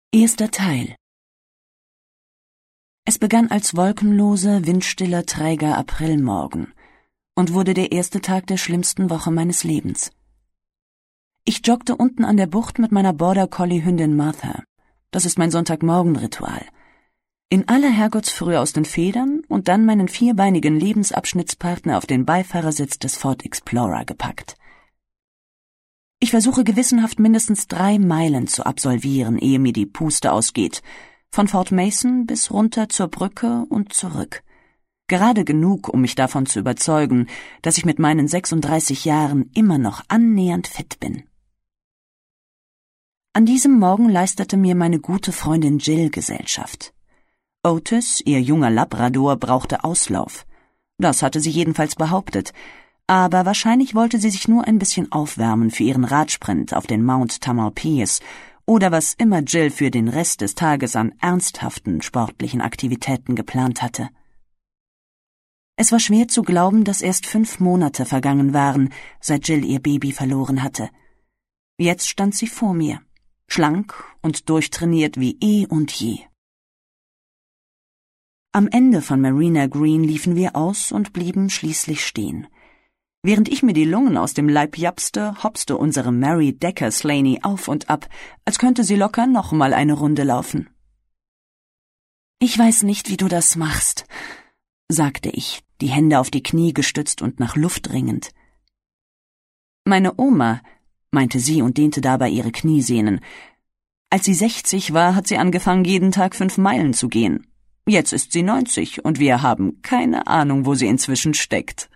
Erster Teil. Es begann als wolkenloser, windstiller, träger Aprilmorgen und wurde der erste Tag der schlimmsten Woche meines Lebens. Ich joggte unten an der Bucht mit meiner Border-Collie-Hündin Martha. Das ist mein Sonntagmorgenritual. In aller Herrgottsfrühe aus den Federn und dann meinen vierbeinigen Lebensabschnittspartner auf den Beifahrersitz des Ford Explorer gepackt. Ich versuche gewissenhaft mindestens 3 Meilen zu absolvieren, ehe mir die Puste ausgeht, von Fort Mason bis runter zur Brücke und zurück. Gerade genug, um mich davon zu überzeugen, dass ich mit meinen 36 Jahren immer noch annähernd fit bin. An diesem Morgen leistete mir meine gute Freundin Jill Gesellschaft. Otis, ihr junger Labrador, brauchte Auslauf. Das hatte sie jedenfalls behauptet, aber wahrscheinlich wollte sie sich nur ein bisschen aufwärmen für ihren Radsprint auf den Mount Tamalpais oder was immer Jill für den Rest des Tages an ernsthaften sportlichen Aktivitäten geplant hatte. Es war schwer zu glauben, dass erst 5 Monate vergangen waren, seit Jill ihr Baby verloren hatte. Jetzt stand sie vor mir, schlank und durchtrainiert wie eh und je. Am Ende von Marina Green liefen wir aus und blieben schließlich stehen. Während ich mir die Lungen aus dem Leib japste, hopste unsere Mary Decker Slaney auf und ab, als könnte sie locker noch mal eine Runde laufen. »Ich weiß nicht, wie du das machst«, sagte ich, die Hände auf die Knie gestützt und nach Luft ringend. »Meine Oma«, meinte sie und dehnte dabei ihre Kniesehnen. »Als sie 60 war, hat sie angefangen, jeden Tag 5 Meilen zu gehen. Jetzt ist sie 90 und wir haben keine Ahnung, wo sie inzwischen steckt.«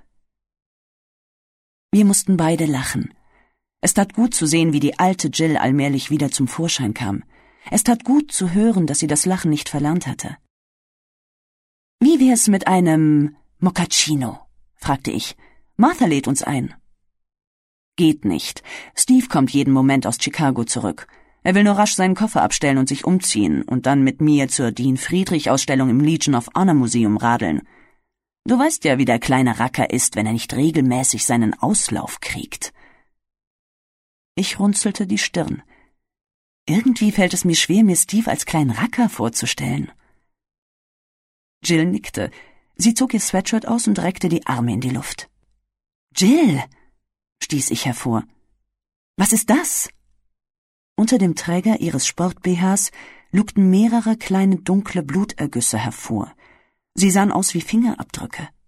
Wir mussten beide lachen. Es tat gut zu sehen, wie die alte Jill allmählich wieder zum Vorschein kam. Es tat gut zu hören, dass sie das Lachen nicht verlernt hatte. »Wie wär's mit einem Mochaccino?« fragte ich. »Martha lädt uns ein.« »Geht nicht. Steve kommt jeden Moment aus Chicago zurück. Er will nur rasch seinen Koffer abstellen und sich umziehen und dann mit mir zur Dean-Friedrich-Ausstellung im Legion of Honor Museum radeln. Du weißt ja, wie der kleine Racker ist, wenn er nicht regelmäßig seinen Auslauf kriegt.« Ich runzelte die Stirn. Irgendwie fällt es mir schwer, mir Steve als kleinen Racker vorzustellen. Jill nickte. Sie zog ihr Sweatshirt aus und reckte die Arme in die Luft. »Jill«, stieß ich hervor. »Was ist das?« Unter dem Träger ihres Sport-BHs lugten mehrere kleine dunkle Blutergüsse hervor. Sie sahen aus wie Fingerabdrücke.